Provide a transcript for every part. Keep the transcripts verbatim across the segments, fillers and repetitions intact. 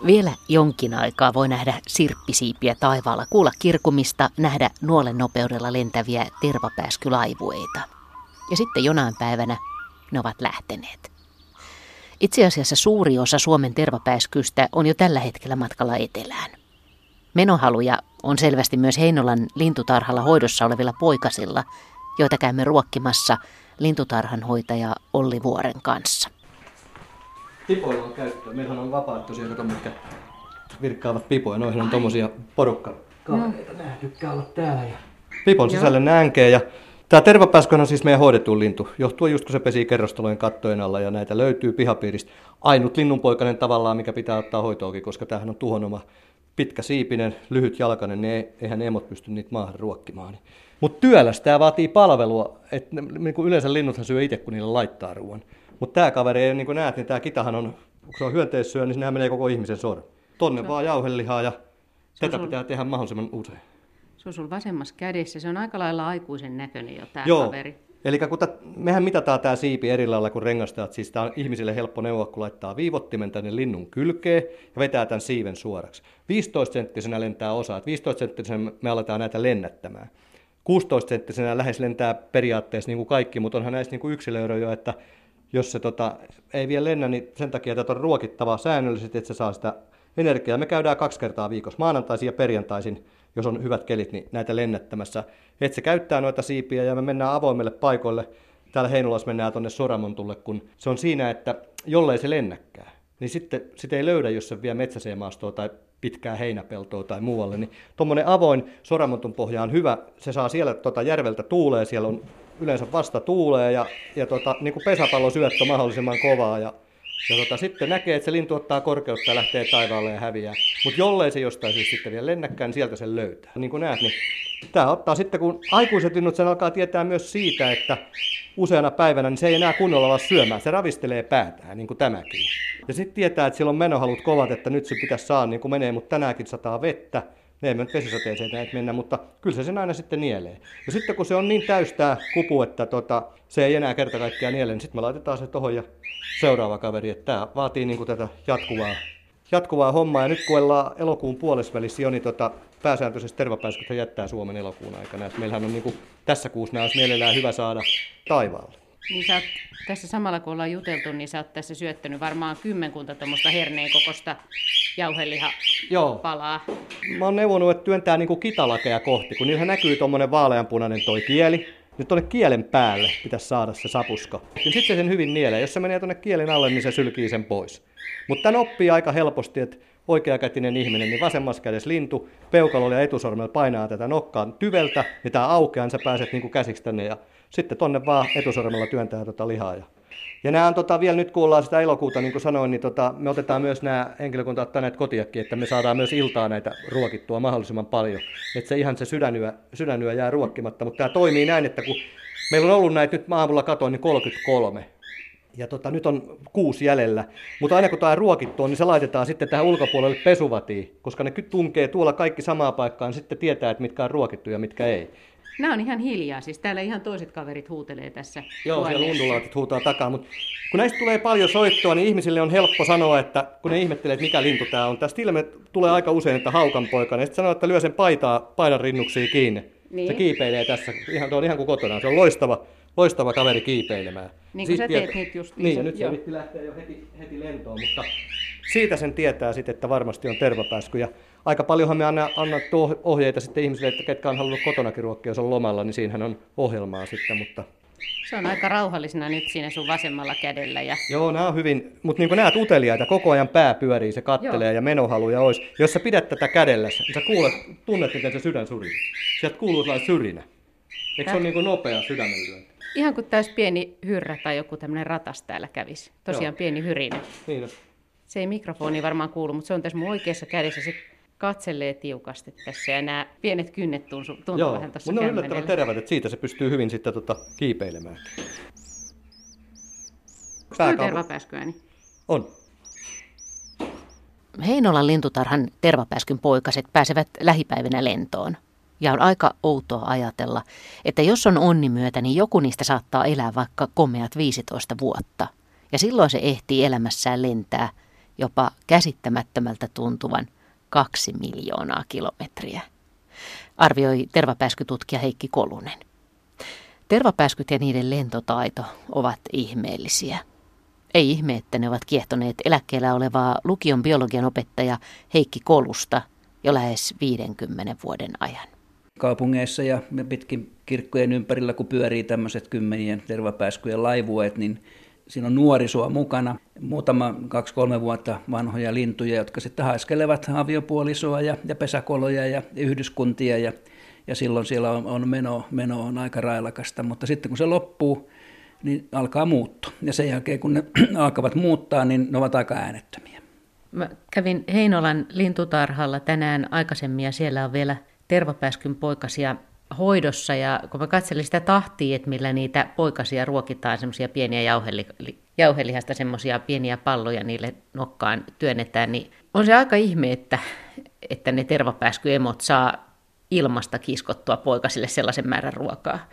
Vielä jonkin aikaa voi nähdä sirppisiipiä taivaalla, kuulla kirkumista, nähdä nuolen nopeudella lentäviä tervapääskylaivueita. Ja sitten jonain päivänä ne ovat lähteneet. Itse asiassa suuri osa Suomen tervapääskystä on jo tällä hetkellä matkalla etelään. Menohaluja on selvästi myös Heinolan lintutarhalla hoidossa olevilla poikasilla, joita käymme ruokkimassa lintutarhanhoitaja Olli Vuoren kanssa. Pipoilla on käyttöä. Meillähän on vapaaehtoisia, mitkä virkkaavat pipoja. Noihin on tommosia porukkakavereita. Nää tykkää olla täällä. Ja pipon sisälle nänkee. Ja tää tervapääsky on siis meidän hoidettu lintu. Johtuu just kun se pesii kerrostalojen kattojen alla ja näitä löytyy pihapiiristä. Ainut linnunpoikainen tavallaan, mikä pitää ottaa hoitoakin, koska tämähän on tuhonoma. Pitkä siipinen, lyhyt jalkainen, niin eihän ne emot pysty niitä maahan ruokkimaan. Mutta työläs tää vaatii palvelua. Et, niin kuin yleensä linnuthan syö itse, kun niille laittaa ruoan. Mutta tämä kaveri, niin kuin näet, niin tämä kitahan on, kun se on hyönteissyö, niin sinnehän menee koko ihmisen sormi. Tonne no. vaan jauhelihaa ja tätä sul... pitää tehdä mahdollisimman usein. Se on sulla vasemmassa kädessä. Se on aika lailla aikuisen näköinen jo tämä Joo. kaveri. Eli kun ta, mehän mitataan tämä siipi eri lailla kuin rengastajat. Siis tämä on ihmisille helppo neuvoa, kun laittaa viivottimen tänne linnun kylkeen ja vetää tämän siiven suoraksi. viisitoista senttisenä lentää osa. viisitoista senttisenä me aletaan näitä lennättämään. kuusitoista senttisenä lähes lentää periaatteessa niin kuin kaikki, mutta onhan näissä niin kuin yksilöitä jo, että jos se tota, ei vielä lennä, niin sen takia tätä on ruokittava säännöllisesti, että se saa sitä energiaa. Me käydään kaksi kertaa viikossa, maanantaisin ja perjantaisin, jos on hyvät kelit, niin näitä lennättämässä. Että se käyttää noita siipiä ja me mennään avoimelle paikoille. Täällä Heinolassa mennään tuonne Soramontulle, kun se on siinä, että jollei se lennäkään, niin sitten sitä ei löydä, jos se vie metsäseemaastoa tai pitkää heinäpeltoa tai muualle. Niin tuommoinen avoin Soramontun pohja on hyvä. Se saa siellä tota, järveltä tuulee, siellä on yleensä vasta tuulee ja, ja tota, niin kuin pesäpallosyöttö mahdollisimman kovaa. Ja, ja tota, sitten näkee, että se lintu ottaa korkeutta ja lähtee taivaalle ja häviää. Mutta jollei se jostain siis sitten vielä lennäkään, niin sieltä sen löytää. Niin kuin näet, niin tämä ottaa sitten, kun aikuiset linnut sen alkaa tietää myös siitä, että useana päivänä niin se ei enää kunnolla ala syömään. Se ravistelee päätään, niin kuin tämäkin. Ja sitten tietää, että sillä on menohalut kovat, että nyt se pitäisi saada niin kuin menee, mutta tänäänkin sataa vettä. Me emme nyt vesisateeseen näitä mennä, mutta kyllä se sen aina sitten nielee. Ja sitten kun se on niin täystää kupu, että tota, se ei enää kerta kaikkiaan niele, niin sitten me laitetaan se tohon ja seuraava kaveri. Että tämä vaatii niin kuin tätä jatkuvaa, jatkuvaa hommaa. Ja nyt kun ollaan elokuun puolesvälissä jo, niin tota, pääsääntöisesti tervapääskythän jättää Suomen elokuun aikana. Et meillähän on niin kuin, tässä kuussa nämä olisi mielellään hyvä saada taivaalle. Niin sä oot, tässä samalla kun ollaan juteltu, niin sä oot tässä syöttänyt varmaan kymmenkunta tuommoista herneen kokosta jauhelihapalaa. Mä oon neuvonut, että työntää niinku kitalakeja kohti, kun niillähän näkyy tommonen vaaleanpunainen toi kieli. Nyt tuonne kielen päälle pitäisi saada se sapusko. Niin sit se sen hyvin nielee. Jos se menee tuonne kielen alle, niin se sylkii sen pois. Mutta tän oppii aika helposti, että oikeakätinen ihminen, niin vasemmassa kädessä lintu, peukalolla ja etusormella painaa tätä nokkaan tyveltä, niin tää aukeaa, niin sä pääset niinku käsiksi tänne ja sitten tonne vaan etusormella työntää tota lihaa. Ja, ja nämä on tota, vielä nyt kun ollaan sitä elokuuta, niin kuin sanoin, niin tota, me otetaan myös nämä henkilökunta ottaa näitä kotiakin, että me saadaan myös iltaa näitä ruokittua mahdollisimman paljon. Että se ihan se sydänyö, sydänyö jää ruokkimatta, mutta tämä toimii näin, että kun meillä on ollut näitä nyt aamulla katoin, niin kolmekymmentäkolme. Ja tota, nyt on kuusi jäljellä, mutta aina kun tämä ruokittu on, niin se laitetaan sitten tähän ulkopuolelle pesuvatiin, koska ne tunkee tuolla kaikki samaan paikkaan, niin sitten tietää, että mitkä on ruokittu ja mitkä ei. Nämä on ihan hiljaa, siis täällä ihan toiset kaverit huutelee tässä. Joo, siellä undulaatit huutaa takaa, mutta kun näistä tulee paljon soittoa, niin ihmisille on helppo sanoa, että kun ne ihmettelee, että mikä lintu tämä on. Tästä ilme tulee aika usein, että haukanpoika, ja sitten sanoo, että lyö sen paitaa, paidan rinnuksia kiinni. Niin. Se kiipeilee tässä, ihan, tuo on ihan kuin kotona, se on loistava, loistava kaveri kiipeilemään. Niin kuin sä teet tiet... nyt just. Niin, nyt se vitti lähtee jo heti, heti lentoon, mutta siitä sen tietää sitten, että varmasti on tervapääsky. Ja aika paljonhan me anna, anna ohjeita sitten ihmisille, että ketkä on halunnut kotonakin ruokkia, jos on lomalla, niin siinähän on ohjelmaa sitten, mutta se on aika rauhallisena nyt siinä sun vasemmalla kädellä. Ja joo, nämä on hyvin, mutta niin kuin näet uteliaita, koko ajan pää pyörii, se kattelee joo. Ja menohaluja olisi. Jos sä pidät tätä kädellä, niin sä kuulet, tunnet, miten se sydän surii. Sieltä kuuluu sellainen syrinä. Eikö se ole niin kuin nopea sydämenlyönti? Ihan kuin täys pieni hyrrä tai joku tämmöinen ratas täällä kävisi. Tosiaan joo. Pieni hyrinä. Niin on. Se ei mikrofoni varmaan kuulu, mutta se on tässä mun oikeassa kädessä. Se katselee tiukasti tässä ja nämä pienet kynnet tuntuu, tuntuu joo, vähän tuossa kämmenellä. Joo, mutta ne on yllättävän terävät, että siitä se pystyy hyvin sitten tota, kiipeilemään. Onko tämä tervapääskyääni? On. Heinolan lintutarhan tervapääskyn poikaset pääsevät lähipäivinä lentoon. Ja on aika outoa ajatella, että jos on onni myötä, niin joku niistä saattaa elää vaikka komeat viisitoista vuotta. Ja silloin se ehtii elämässään lentää jopa käsittämättömältä tuntuvan kaksi miljoonaa kilometriä, arvioi tervapääskytutkija Heikki Kolunen. Tervapääskyt ja niiden lentotaito ovat ihmeellisiä. Ei ihme, että ne ovat kiehtoneet eläkkeellä olevaa lukion biologian opettaja Heikki Kolusta jo lähes viidenkymmenen vuoden ajan. Kaupungeissa ja pitkin kirkkojen ympärillä, kun pyörii tämmöiset kymmenien tervapääskyjen laivueet, niin siinä on nuorisoa mukana. Muutama kaksi-kolme vuotta vanhoja lintuja, jotka sitten haiskelevat aviopuolisoa ja, ja pesäkoloja ja yhdyskuntia. Ja, ja silloin siellä on, on meno, meno on aika railakasta, mutta sitten kun se loppuu, niin alkaa muuttua. Ja sen jälkeen kun ne alkavat muuttaa, niin ne ovat aika äänettömiä. Mä kävin Heinolan lintutarhalla tänään aikaisemmin ja siellä on vielä tervapääskyn poikasia hoidossa. Ja kun mä katselin sitä tahtia, että millä niitä poikasia ruokitaan, semmoisia pieniä jauheli, jauhelihasta semmoisia pieniä palloja niille nokkaan työnnetään, niin on se aika ihme, että, että ne tervapääskyemot saa ilmasta kiskottua poikasille sellaisen määrän ruokaa.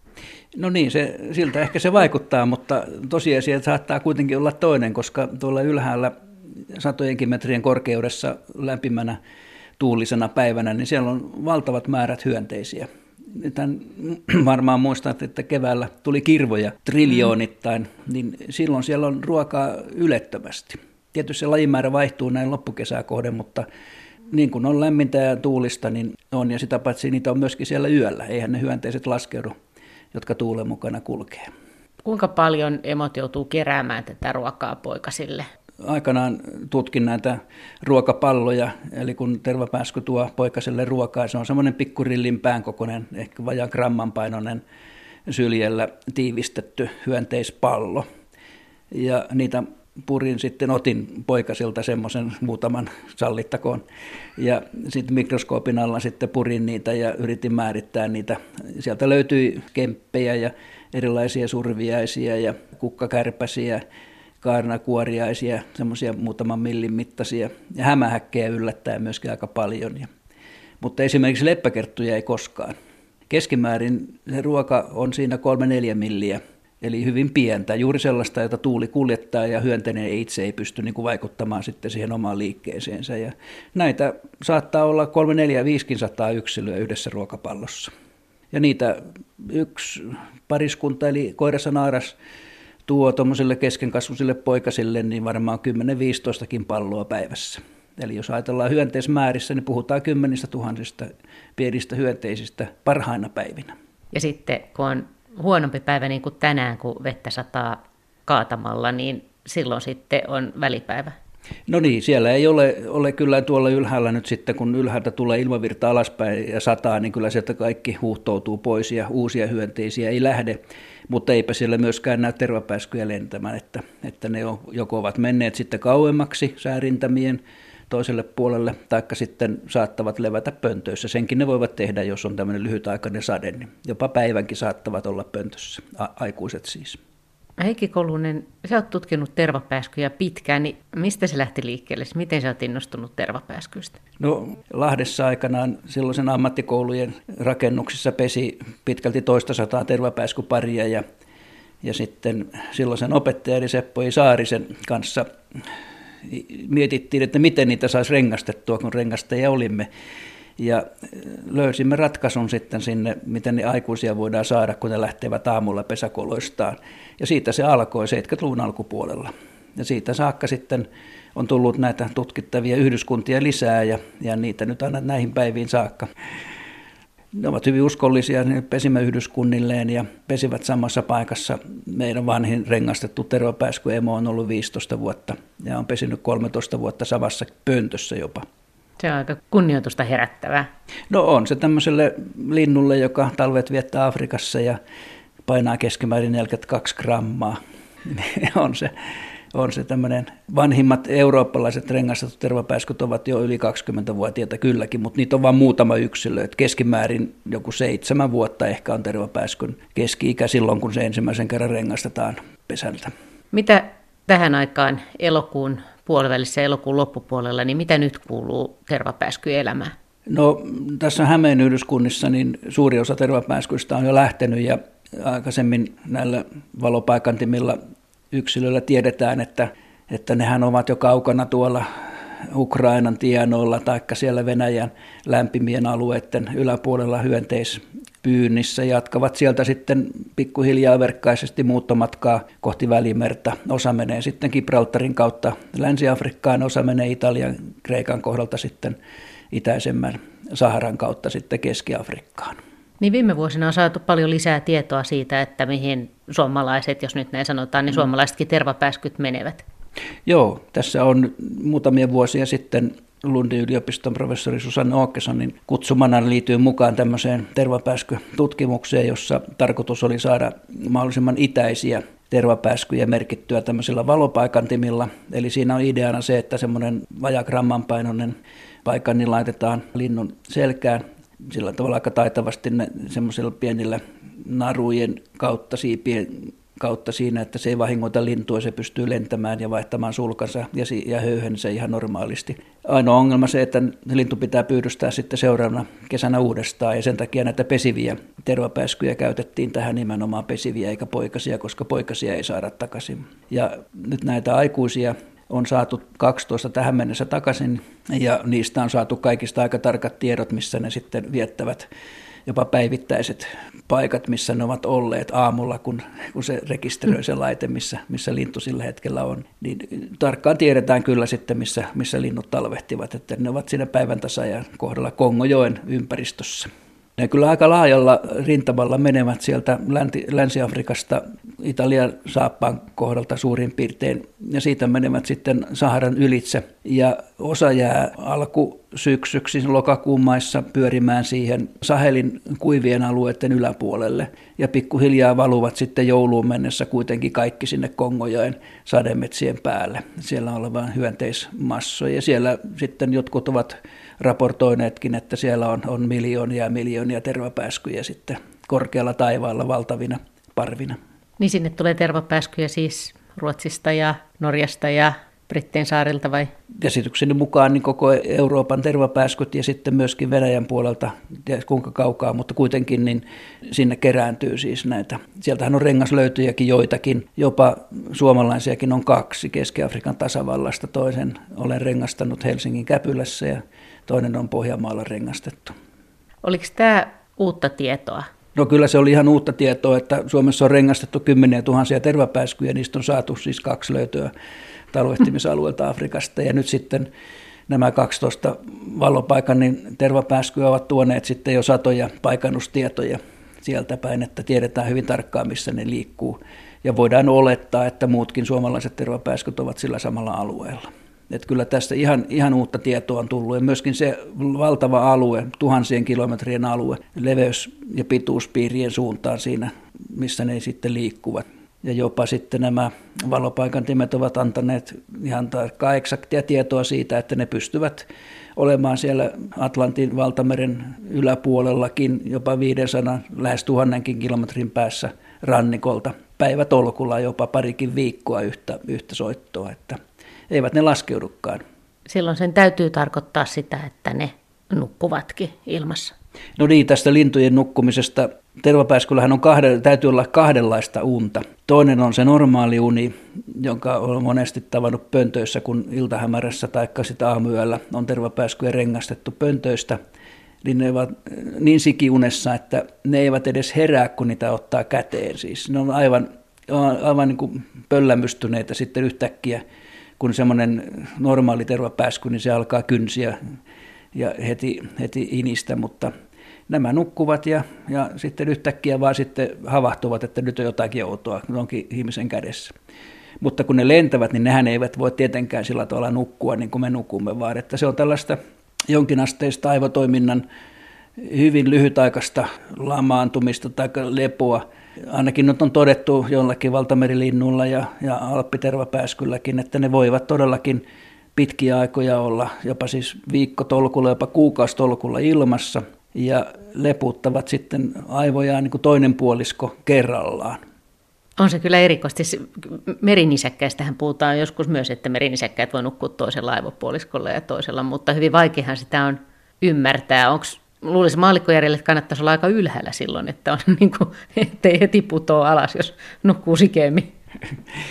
No niin, se, siltä ehkä se vaikuttaa, mutta tosiasia saattaa kuitenkin olla toinen, koska tuolla ylhäällä satojenkin metrien korkeudessa lämpimänä tuulisena päivänä, niin siellä on valtavat määrät hyönteisiä. Tämän varmaan muistat, että keväällä tuli kirvoja triljoonittain, niin silloin siellä on ruokaa ylettömästi. Tietysti se lajimäärä vaihtuu näin loppukesää kohden, mutta niin kuin on lämmintä ja tuulista, niin on, ja sitä paitsi niitä on myöskin siellä yöllä. Eihän ne hyönteiset laskeudu, jotka tuulen mukana kulkee. Kuinka paljon emot joutuu keräämään tätä ruokaa poikasille? Aikanaan tutkin näitä ruokapalloja, eli kun tervapääsky tuo poikaselle ruokaa, se on semmoinen pikkurillin päänkokoinen, ehkä vajaan gramman painoinen syljellä tiivistetty hyönteispallo. Ja niitä purin sitten, otin poikasilta semmoisen muutaman, sallittakoon, ja sitten mikroskoopin alla sitten purin niitä ja yritin määrittää niitä. Sieltä löytyi kemppejä ja erilaisia surviaisia ja kukkakärpäsiä, kaarnakuoriaisia, semmoisia muutaman millin mittaisia, ja hämähäkkejä yllättää myöskin aika paljon. Ja, mutta esimerkiksi leppäkerttuja ei koskaan. Keskimäärin se ruoka on siinä kolme neljä milliä, eli hyvin pientä, juuri sellaista, jota tuuli kuljettaa ja hyönteinen itse ei pysty niin kuin vaikuttamaan sitten siihen omaan liikkeeseensä. Ja näitä saattaa olla kolme neljä viisisataa yksilöä yhdessä ruokapallossa. Ja niitä yksi pariskunta, eli koiras ja naaras, tuo tuommoiselle keskenkasvuisille poikasille niin varmaan kymmenen viisitoista palloa päivässä. Eli jos ajatellaan hyönteismäärissä, niin puhutaan kymmenistä tuhansista pienistä hyönteisistä parhaina päivinä. Ja sitten kun on huonompi päivä niin kuin tänään, kun vettä sataa kaatamalla, niin silloin sitten on välipäivä. No niin, siellä ei ole, ole kyllä tuolla ylhäällä nyt sitten, kun ylhäältä tulee ilmavirta alaspäin ja sataa, niin kyllä sieltä kaikki huuhtoutuu pois ja uusia hyönteisiä ei lähde. Mutta eipä siellä myöskään näy tervapääskyjä lentämään, että, että ne joko ovat menneet sitten kauemmaksi säärintämien toiselle puolelle, taikka sitten saattavat levätä pöntöissä. Senkin ne voivat tehdä, jos on tämmöinen lyhytaikainen sade, niin jopa päivänkin saattavat olla pöntössä, a- aikuiset siis. Heikki Kolunen, sä oot tutkinut tervapääskyjä pitkään, niin mistä se lähti liikkeelle? Miten sä oot innostunut tervapääskyistä? No Lahdessa aikanaan silloisen ammattikoulujen rakennuksissa pesi pitkälti toista sataa tervapääskyparia ja, ja sitten silloisen opettajani Seppo I. Saarisen kanssa mietittiin, että miten niitä saisi rengastettua, kun rengastajia olimme. Ja löysimme ratkaisun sitten sinne, miten ne aikuisia voidaan saada, kun ne lähtevät aamulla pesäkoloistaan. Ja siitä se alkoi seitsemänkymmentäluvun alkupuolella. Ja siitä saakka sitten on tullut näitä tutkittavia yhdyskuntia lisää ja, ja niitä nyt aina näihin päiviin saakka. Ne ovat hyvin uskollisia ne pesimäyhdyskunnilleen ja pesivät samassa paikassa. Meidän vanhin rengastettu tervapääskyemo on ollut viisitoista vuotta ja on pesinyt kolmetoista vuotta samassa pöntössä jopa. Se on aika kunnioitusta herättävää. No on se tämmöiselle linnulle, joka talvet viettää Afrikassa ja painaa keskimäärin neljäkymmentäkaksi grammaa. on se, on se tämmöinen, vanhimmat eurooppalaiset rengastetut tervapääskyt ovat jo yli kaksikymmentävuotiaita kylläkin, mutta niitä on vain muutama yksilö. Et keskimäärin joku seitsemän vuotta ehkä on tervapääskyn keski-ikä silloin, kun se ensimmäisen kerran rengastetaan pesältä. Mitä tähän aikaan elokuun puolivälissä elokuun loppupuolella, niin mitä nyt kuuluu tervapääskyelämään? No tässä Hämeen yhdyskunnissa niin suuri osa tervapääskyistä on jo lähtenyt ja aikaisemmin näillä valopaikantimilla yksilöillä tiedetään, että että nehän ovat jo kaukana tuolla Ukrainan tienoilla tai siellä Venäjän lämpimien alueiden yläpuolella hyönteispyynnissä. Jatkavat sieltä sitten pikkuhiljaa verkkaisesti muuttomatkaa kohti Välimerta. Osa menee sitten Gibraltarin kautta Länsi-Afrikkaan, osa menee Italian, Kreikan kohdalta sitten itäisemmän Saharan kautta sitten Keski-Afrikkaan. Niin viime vuosina on saatu paljon lisää tietoa siitä, että mihin suomalaiset, jos nyt näin sanotaan, niin suomalaisetkin tervapääskyt menevät. Joo, tässä on muutamia vuosia sitten Lundin yliopiston professori Susanne Åkessonin kutsumana liityin mukaan tämmöiseen tervapääskytutkimukseen, jossa tarkoitus oli saada mahdollisimman itäisiä tervapääskyjä merkittyä tämmöisillä valopaikantimilla. Eli siinä on ideana se, että semmoinen vajaa gramman painoinen paikan niin laitetaan linnun selkään sillä tavalla aika taitavasti ne semmoisilla pienillä narujen kautta, siipien kautta siinä, että se ei vahingoita lintua, se pystyy lentämään ja vaihtamaan sulkansa ja, ja höyhensä ihan normaalisti. Ainoa ongelma se, että lintu pitää pyydystää sitten seuraavana kesänä uudestaan ja sen takia näitä pesiviä tervapääskyjä käytettiin tähän nimenomaan pesiviä eikä poikasia, koska poikasia ei saada takaisin. Ja nyt näitä aikuisia on saatu kaksitoista tähän mennessä takaisin ja niistä on saatu kaikista aika tarkat tiedot, missä ne sitten viettävät jopa päivittäiset paikat, missä ne ovat olleet aamulla, kun, kun se rekisteröi se laite, missä, missä lintu sillä hetkellä on. Niin tarkkaan tiedetään kyllä sitten, missä, missä linnut talvehtivat, että ne ovat siinä päivän tasajan kohdalla Kongojoen ympäristössä. Ne kyllä aika laajalla rintamalla menevät sieltä Länsi-Afrikasta Italian saappaan kohdalta suurin piirtein, ja siitä menevät sitten Saharan ylitse, ja osa jää alkusyksyksi lokakuun maissa pyörimään siihen Sahelin kuivien alueiden yläpuolelle, ja pikkuhiljaa valuvat sitten jouluun mennessä kuitenkin kaikki sinne Kongojoen sademetsien päälle. Siellä on olevaan hyönteismassoja, ja siellä sitten jotkut ovat raportoineetkin, että siellä on, on miljoonia ja miljoonia tervapääskyjä sitten korkealla taivaalla valtavina parvina. Niin sinne tulee tervapääskyjä siis Ruotsista ja Norjasta ja Brittein saarilta vai? Käsitykseni mukaan niin koko Euroopan tervapääskyt ja sitten myöskin Venäjän puolelta, tiedä kuinka kaukaa, mutta kuitenkin niin sinne kerääntyy siis näitä. Sieltähän on rengaslöytyjäkin joitakin, jopa suomalaisiakin on kaksi Keski-Afrikan tasavallasta. Toisen olen rengastanut Helsingin Käpylässä ja toinen on Pohjanmaalla rengastettu. Oliko tämä uutta tietoa? No kyllä se oli ihan uutta tietoa, että Suomessa on rengastettu kymmeniä tuhansia tervapääskyjä, niistä on saatu siis kaksi löytöä talvehtimisalueelta Afrikasta, ja nyt sitten nämä kaksitoista valopaikan niin tervapääskyä ovat tuoneet sitten jo satoja paikannustietoja sieltä päin, että tiedetään hyvin tarkkaan, missä ne liikkuu, ja voidaan olettaa, että muutkin suomalaiset tervapääskyt ovat sillä samalla alueella. Että kyllä tästä ihan, ihan uutta tietoa on tullut, ja myöskin se valtava alue, tuhansien kilometrien alue, leveys- ja pituuspiirien suuntaan siinä, missä ne sitten liikkuvat. Ja jopa sitten nämä valopaikantimet ovat antaneet ihan tarkkaa eksaktia tietoa siitä, että ne pystyvät olemaan siellä Atlantin valtameren yläpuolellakin jopa viisisataa, lähes tuhannenkin kilometrin päässä rannikolta päivätolkulla jopa parikin viikkoa yhtä, yhtä soittoa, että eivät ne laskeudukaan. Silloin sen täytyy tarkoittaa sitä, että ne nukkuvatkin ilmassa. No niin, tästä lintujen nukkumisesta. Tervapääskyllähän on kahden, täytyy olla kahdenlaista unta. Toinen on se normaali uni, jonka olen monesti tavannut pöntöissä, kun iltahämärässä tai sitten aamuyöllä on tervapääskyjä rengastettu pöntöistä. Niin ne ovat niin sikiunessa, että ne eivät edes herää, kun niitä ottaa käteen. Siis ne on aivan, aivan niin kuin pöllämystyneitä sitten yhtäkkiä, kun semmoinen normaali tervapääsky, niin se alkaa kynsiä ja heti, heti inistä, mutta nämä nukkuvat ja, ja sitten yhtäkkiä vaan sitten havahtuvat, että nyt on jotakin outoa, ne onkin ihmisen kädessä. Mutta kun ne lentävät, niin nehän eivät voi tietenkään sillä tavalla nukkua niin kuin me nukumme, vaan että se on tällaista jonkinasteista aivotoiminnan hyvin lyhytaikaista lamaantumista tai lepoa. Ainakin nyt on todettu jollakin valtamerilinnulla ja, ja alppitervapääskylläkin, että ne voivat todellakin pitkiä aikoja olla jopa siis viikkotolkulla, jopa kuukausitolkulla ilmassa ja leputtavat sitten aivojaan niin kuin toinen puolisko kerrallaan. On se kyllä erikoisesti. Merinisäkkäistähän puhutaan joskus myös, että merinisäkkäät voi nukkua toisella aivopuoliskolla ja toisella, mutta hyvin vaikeahan sitä on ymmärtää. Onko luulisin maallikkojärjelle, että kannattaisi olla aika ylhäällä silloin, että on niin kuin, ettei heti putoa alas, jos nukkuu sikeemmin.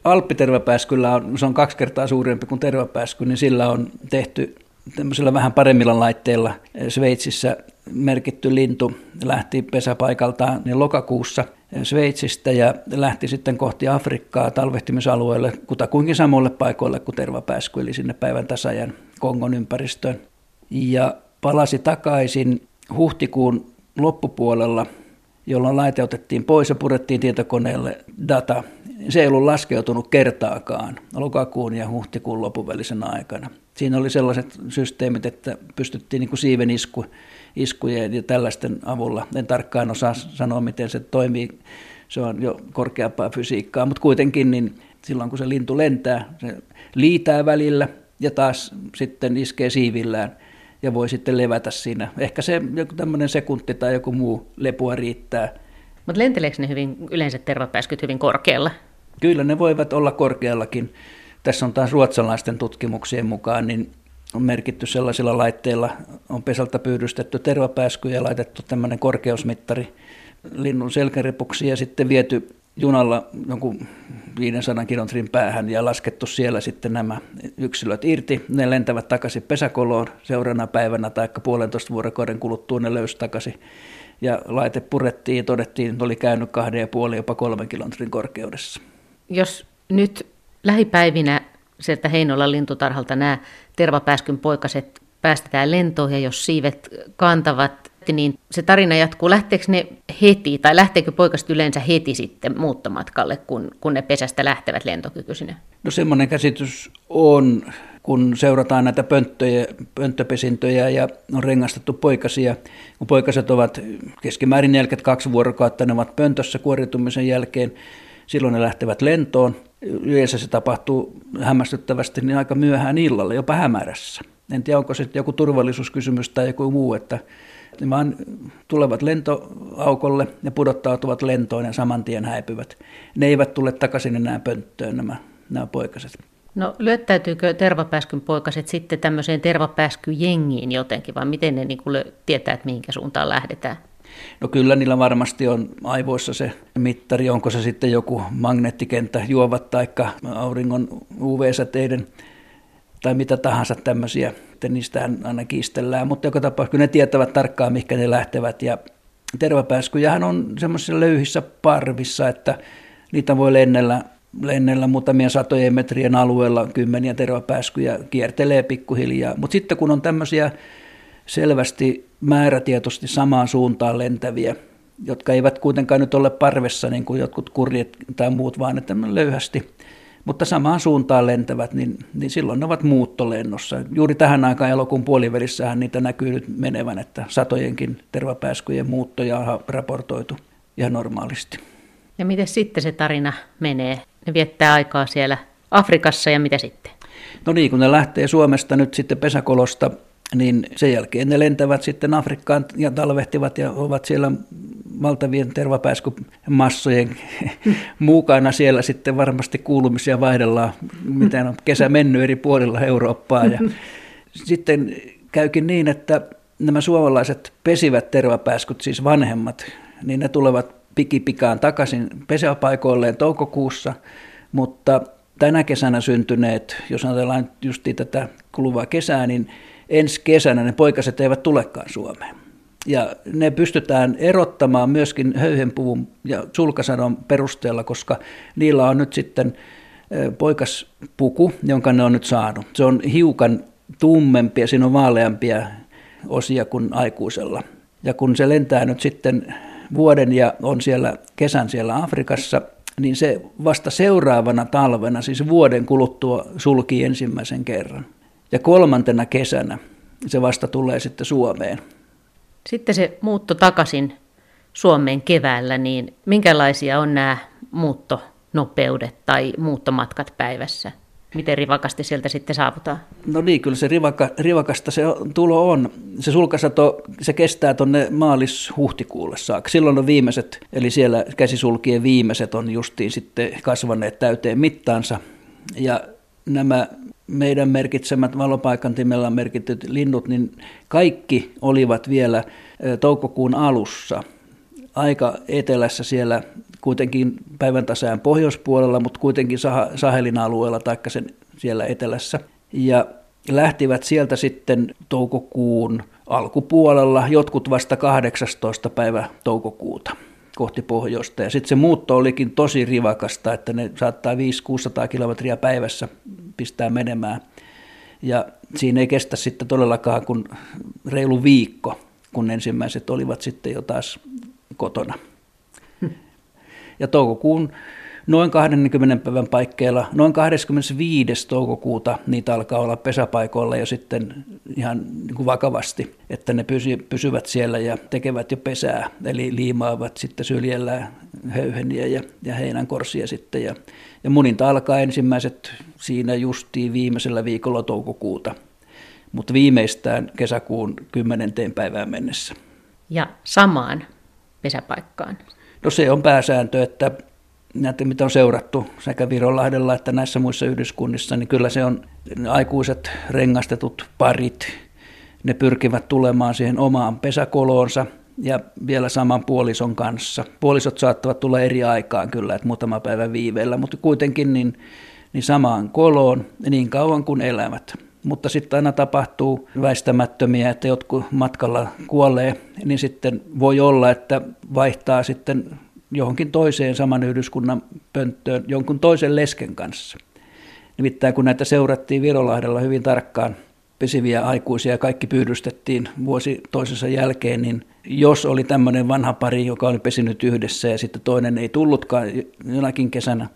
alppitervapääskyllä on, se on kaksi kertaa suurempi kuin tervapääsky, niin sillä on tehty tämmöisellä vähän paremmilla laitteilla Sveitsissä merkitty lintu. Lähti pesäpaikaltaan niin lokakuussa Sveitsistä ja lähti sitten kohti Afrikkaa talvehtimisalueelle kutakuinkin samoille paikoille kuin tervapääsky, eli sinne päivän tasajan Kongon ympäristöön. Ja palasi takaisin huhtikuun loppupuolella, jolloin laite otettiin pois ja purettiin tietokoneelle data. Se ei ollut laskeutunut kertaakaan lokakuun ja huhtikuun lopuvälisenä aikana. Siinä oli sellaiset systeemit, että pystyttiin niin kuin siiven isku, iskujen ja tällaisten avulla. En tarkkaan osaa sanoa, miten se toimii. Se on jo korkeampaa fysiikkaa, mutta kuitenkin niin silloin kun se lintu lentää, se liitää välillä ja taas sitten iskee siivillään ja voi sitten levätä siinä. Ehkä se joku tämmöinen sekunti tai joku muu lepua riittää. Mutta lenteleekö ne hyvin, yleensä tervapääskyt hyvin korkealla? Kyllä ne voivat olla korkeallakin. Tässä on taas ruotsalaisten tutkimuksien mukaan, niin on merkitty sellaisilla laitteilla, on pesältä pyydystetty tervapääsky ja laitettu tämmöinen korkeusmittari linnun selkäripuksi ja sitten viety junalla jonkun viisisataa kilometrin päähän ja laskettu siellä sitten nämä yksilöt irti. Ne lentävät takaisin pesäkoloon seuraavana päivänä tai puolentoista vuorokauden kuluttua ne löysi takaisin. Ja laite purettiin ja todettiin, että oli käynyt kahden ja puoli, jopa kolmen kilometrin korkeudessa. Jos nyt lähipäivinä sieltä Heinolan lintutarhalta nämä tervapääskyn poikaset päästetään lentoon ja jos siivet kantavat, niin se tarina jatkuu. Lähteekö ne heti tai lähteekö poikaset yleensä heti sitten muuttomatkalle, kun, kun ne pesästä lähtevät lentokykyisinä? No semmoinen käsitys on, kun seurataan näitä pönttöjä, pönttöpesintöjä ja on rengastettu poikasia. Kun poikaset ovat keskimäärin neljäkymmentäkaksi vuorokautta, ne ovat pöntössä kuoriutumisen jälkeen, silloin ne lähtevät lentoon. Yleensä se tapahtuu hämmästyttävästi niin aika myöhään illalla, jopa hämärässä. En tiedä, onko se joku turvallisuuskysymys tai joku muu, että ne vaan tulevat lentoaukolle ja pudottautuvat lentoon ja saman tien häipyvät. Ne eivät tule takaisin enää pönttöön nämä, nämä poikaset. No lyöttäytyykö tervapääskyn poikaset sitten tämmöiseen tervapääskyjengiin jotenkin, vai miten ne niin kuin tietää, että mihinkä suuntaan lähdetään? No kyllä niillä varmasti on aivoissa se mittari, onko se sitten joku magneettikenttä, juovat tai auringon U V-säteiden tai mitä tahansa tämmöisiä, että niistähän aina kiistellään, mutta joka tapauksessa ne tietävät tarkkaan, mihinkä ne lähtevät. Ja tervapääskyjähän on semmoisissa löyhissä parvissa, että niitä voi lennellä, lennellä muutamien satojen metrien alueella, kymmeniä tervapääskyjä kiertelee pikkuhiljaa. Mutta sitten kun on tämmöisiä selvästi määrätietoisesti samaan suuntaan lentäviä, jotka eivät kuitenkaan nyt ole parvessa niin kuin jotkut kurjet tai muut, vaan että löyhästi, mutta samaan suuntaan lentävät, niin, niin silloin ne ovat muuttolennossa. Juuri tähän aikaan elokuun puolivälissähän niitä näkyy nyt menevän, että satojenkin tervapääskyjen muuttoja on raportoitu ihan normaalisti. Ja miten sitten se tarina menee? Ne viettää aikaa siellä Afrikassa ja mitä sitten? No niin, kun ne lähtee Suomesta nyt sitten pesäkolosta, niin sen jälkeen ne lentävät sitten Afrikkaan ja talvehtivat ja ovat siellä valtavien tervapääskymassojen mukana. Siellä sitten varmasti kuulumisia vaihdellaan, miten on kesä mennyt eri puolilla Eurooppaa. Ja sitten käykin niin, että nämä suomalaiset pesivät tervapääskyt, siis vanhemmat, niin ne tulevat pikipikaan takaisin pesäpaikoilleen toukokuussa, mutta tänä kesänä syntyneet, jos ajatellaan justiin tätä kuluvaa kesää, niin ensi kesänä ne poikaset eivät tulekaan Suomeen. Ja ne pystytään erottamaan myöskin höyhenpuvun ja sulkasadon perusteella, koska niillä on nyt sitten poikaspuku, jonka ne on nyt saanut. Se on hiukan tummempia, siinä on vaaleampia osia kuin aikuisella. Ja kun se lentää nyt sitten vuoden ja on siellä kesän siellä Afrikassa, niin se vasta seuraavana talvena, siis vuoden kuluttua, sulkii ensimmäisen kerran. Ja kolmantena kesänä se vasta tulee sitten Suomeen. Sitten se muutto takaisin Suomeen keväällä, niin minkälaisia on nämä muuttonopeudet tai muuttomatkat päivässä? Miten rivakasti sieltä sitten saavutaan? No niin, kyllä se rivaka, rivakasta se tulo on. Se sulkasato, se kestää tuonne maalis-huhtikuulle saakka. Silloin on viimeiset, eli siellä käsisulkien viimeiset on justiin sitten kasvaneet täyteen mittaansa. Ja nämä meidän merkitsemät valopaikantimella merkityt linnut, niin kaikki olivat vielä toukokuun alussa aika etelässä siellä kuitenkin päivän tasaan pohjoispuolella, mutta kuitenkin Sahelin alueella tai sen siellä etelässä. Ja lähtivät sieltä sitten toukokuun alkupuolella, jotkut vasta kahdeksastoista päivä toukokuuta kohti pohjoista. Ja sitten se muutto olikin tosi rivakasta, että ne saattaa viisi kuusisataa kilometriä päivässä pistää menemään. Ja siinä ei kestä sitten todellakaan kuin reilu viikko, kun ensimmäiset olivat sitten jo taas kotona. Ja toukokuun noin kaksikymmentä päivän paikkeilla, noin kahdeskymmenesviides toukokuuta niitä alkaa olla pesäpaikoilla jo sitten ihan niin kuin vakavasti, että ne pysy, pysyvät siellä ja tekevät jo pesää, eli liimaavat sitten syljellä höyheniä ja, ja heinänkorsia sitten. Ja, ja muninta alkaa ensimmäiset siinä justiin viimeisellä viikolla toukokuuta, mutta viimeistään kesäkuun kymmenenteen päivään mennessä. Ja samaan pesäpaikkaan? No se on pääsääntö, että näitä, mitä on seurattu sekä Vironlahdella että näissä muissa yhdyskunnissa, niin kyllä se on aikuiset rengastetut parit. Ne pyrkivät tulemaan siihen omaan pesäkoloonsa ja vielä saman puolison kanssa. Puolisot saattavat tulla eri aikaan kyllä, että muutama päivän viiveellä, mutta kuitenkin niin, niin samaan koloon niin kauan kuin elävät. Mutta sitten aina tapahtuu väistämättömiä, että jotkut matkalla kuolee, niin sitten voi olla, että vaihtaa sitten johonkin toiseen saman yhdyskunnan pönttöön jonkun toisen lesken kanssa. Nimittäin kun näitä seurattiin Virolahdella hyvin tarkkaan, pesiviä aikuisia ja kaikki pyydystettiin vuosi toisensa jälkeen, niin jos oli tämmöinen vanha pari, joka oli pesinyt yhdessä ja sitten toinen ei tullutkaan jonakin kesänä,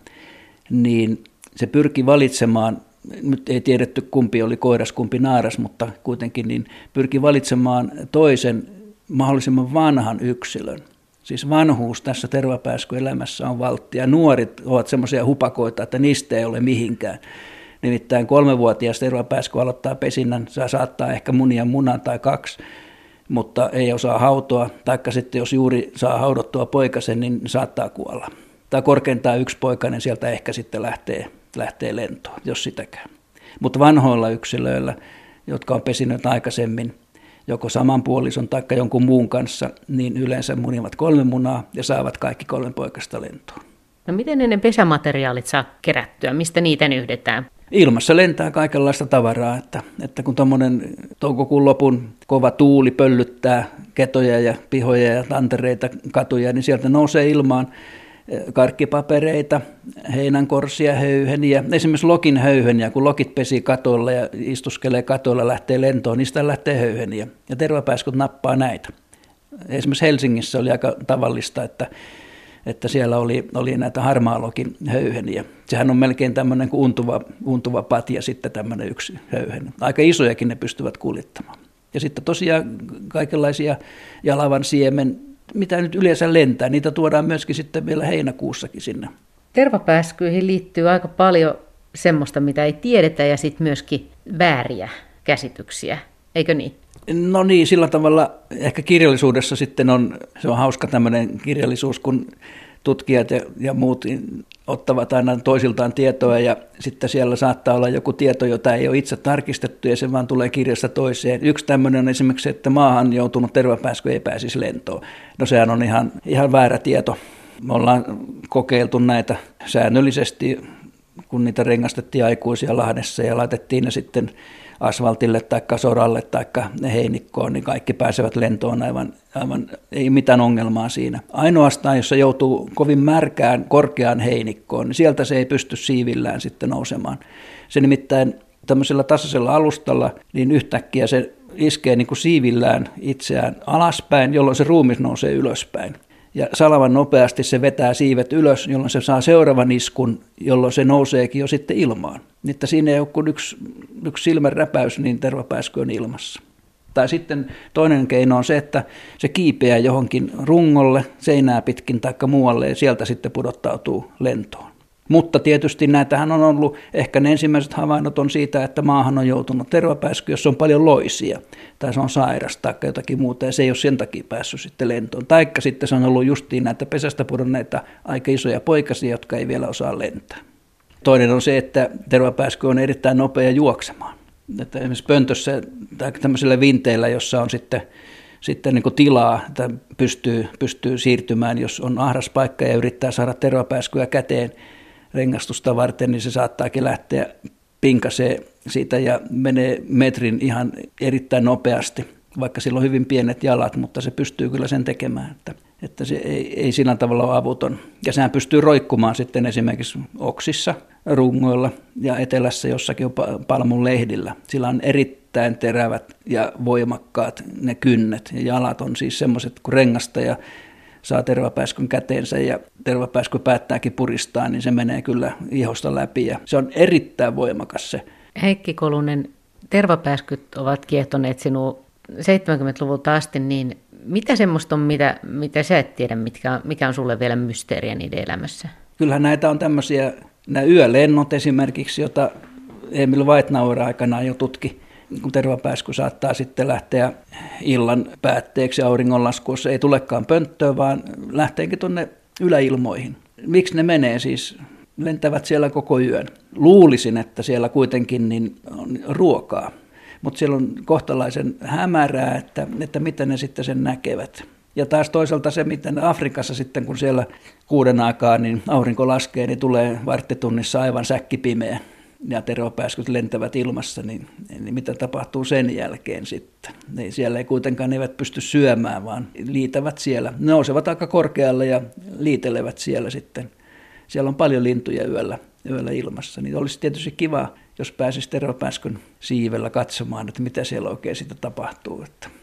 niin se pyrki valitsemaan, nyt ei tiedetty kumpi oli koiras, kumpi naaras, mutta kuitenkin niin pyrki valitsemaan toisen mahdollisimman vanhan yksilön. Siis vanhuus tässä tervapääskyelämässä on valttia. Nuoret ovat semmoisia hupakoita, että niistä ei ole mihinkään. Nimittäin kolmevuotias tervapääsky aloittaa pesinnän, saa saattaa ehkä munia munan tai kaksi, mutta ei osaa hautoa. Taikka sitten jos juuri saa haudottua poikasen, niin saattaa kuolla. Tai korkeintaan yksi poikainen sieltä ehkä sitten lähtee, lähtee lentoon, jos sitäkään. Mutta vanhoilla yksilöillä, jotka on pesinyt aikaisemmin, joko saman puolison tai jonkun muun kanssa, niin yleensä munivat kolme munaa ja saavat kaikki kolme poikasta lentoon. No miten ne pesämateriaalit saa kerättyä? Mistä niitä nyhdetään? Ilmassa lentää kaikenlaista tavaraa, että, että kun tuommoinen toukokuun lopun kova tuuli pöllyttää ketoja ja pihoja ja tantereita, katuja, niin sieltä nousee ilmaan karkkipapereita, heinänkorsia, höyheniä, esimerkiksi lokin höyheniä, kun lokit pesii katolla ja istuskelee katolla, lähtee lentoon, niistä lähtee höyheniä. Ja tervapääskyt nappaa näitä. Esimerkiksi Helsingissä oli aika tavallista, että, että siellä oli, oli näitä harmaalokin höyheniä. Sehän on melkein tämmöinen kuin untuva, untuva patja sitten tämmöinen yksi höyhen. Aika isojakin ne pystyvät kuljettamaan. Ja sitten tosiaan kaikenlaisia jalavan siemen, mitä nyt yleensä lentää, niitä tuodaan myöskin sitten vielä heinäkuussakin sinne. Tervapääskyihin liittyy aika paljon semmoista, mitä ei tiedetä, ja sitten myöskin vääriä käsityksiä, eikö niin? No niin, sillä tavalla ehkä kirjallisuudessa sitten on, se on hauska tämmöinen kirjallisuus, kun tutkijat ja, ja muut ottavat aina toisiltaan tietoa, ja sitten siellä saattaa olla joku tieto, jota ei ole itse tarkistettu, ja se vaan tulee kirjasta toiseen. Yksi tämmöinen on esimerkiksi, että maahan joutunut tervapääsky ei pääsisi lentoon. No sehän on ihan, ihan väärä tieto. Me ollaan kokeiltu näitä säännöllisesti, kun niitä rengastettiin aikuisia Lahdessa ja laitettiin ne sitten asfaltille tai soralle tai heinikkoon, niin kaikki pääsevät lentoon aivan, aivan, ei mitään ongelmaa siinä. Ainoastaan, jos se joutuu kovin märkään, korkeaan heinikkoon, niin sieltä se ei pysty siivillään sitten nousemaan. Se nimittäin tämmöisellä tasaisella alustalla, niin yhtäkkiä se iskee niin kuin siivillään itseään alaspäin, jolloin se ruumis nousee ylöspäin. Ja salavan nopeasti se vetää siivet ylös, jolloin se saa seuraavan iskun, jolloin se nouseekin jo sitten ilmaan. Että siinä ei ole kuin yksi, yksi silmän räpäys, niin tervapääsky on ilmassa. Tai sitten toinen keino on se, että se kiipeää johonkin rungolle, seinää pitkin tai muualle, ja sieltä sitten pudottautuu lentoon. Mutta tietysti näitähän on ollut, ehkä ne ensimmäiset havainnot on siitä, että maahan on joutunut tervapääsky, jos on paljon loisia, tai se on sairas tai jotakin muuta, ja se ei ole sen takia päässyt sitten lentoon. Taikka sitten se on ollut justiin näitä pesästä pudonneita aika isoja poikasia, jotka ei vielä osaa lentää. Toinen on se, että tervapääsky on erittäin nopea juoksemaan. Että esimerkiksi pöntössä tai tämmöisillä vinteillä, jossa on sitten sitten niin kuin tilaa, että pystyy, pystyy siirtymään, jos on ahdas paikka ja yrittää saada tervapääskyä käteen rengastusta varten, niin se saattaakin lähteä pinkasee siitä ja menee metrin ihan erittäin nopeasti, vaikka sillä on hyvin pienet jalat, mutta se pystyy kyllä sen tekemään, että, että se ei, ei sillä tavalla ole avuton. Ja sehän pystyy roikkumaan sitten esimerkiksi oksissa, rungoilla ja etelässä jossakin palmun lehdillä. Sillä on erittäin terävät ja voimakkaat ne kynnet ja jalat on siis semmoiset, kun rengastaja saa tervapääskyn käteensä ja tervapääsky päättääkin puristaa, niin se menee kyllä ihosta läpi ja se on erittäin voimakas se. Heikki Kolunen, tervapääskyt ovat kiehtoneet sinua seitsemänkymmentäluvulta asti, niin mitä semmoista on, mitä, mitä sä et tiedä, mitkä, mikä on sulle vielä mysteeriä niiden elämässä? Kyllähän näitä on tämmöisiä, nämä yölennot esimerkiksi, jota Emil Weitnauer aikanaan jo tutki, kun tervapääsky saattaa sitten lähteä illan päätteeksi auringonlaskussa, ei tulekaan pönttöön, vaan lähteenkin tuonne yläilmoihin. Miksi ne menee siis? Lentävät siellä koko yön. Luulisin, että siellä kuitenkin niin on ruokaa, mutta siellä on kohtalaisen hämärää, että, että miten ne sitten sen näkevät. Ja taas toisaalta se, miten Afrikassa sitten, kun siellä kuuden aikaa niin aurinko laskee, niin tulee varttitunnissa aivan säkkipimeä ja tervapääskyt lentävät ilmassa, niin, niin mitä tapahtuu sen jälkeen sitten? Ne, siellä ei kuitenkaan ne eivät pysty syömään, vaan liitävät siellä. Ne nousevat aika korkealle ja liitelevät siellä sitten. Siellä on paljon lintuja yöllä, yöllä ilmassa, niin olisi tietysti kiva, jos pääsisi tervapääskyn siivellä katsomaan, että mitä siellä oikein sitten tapahtuu. Että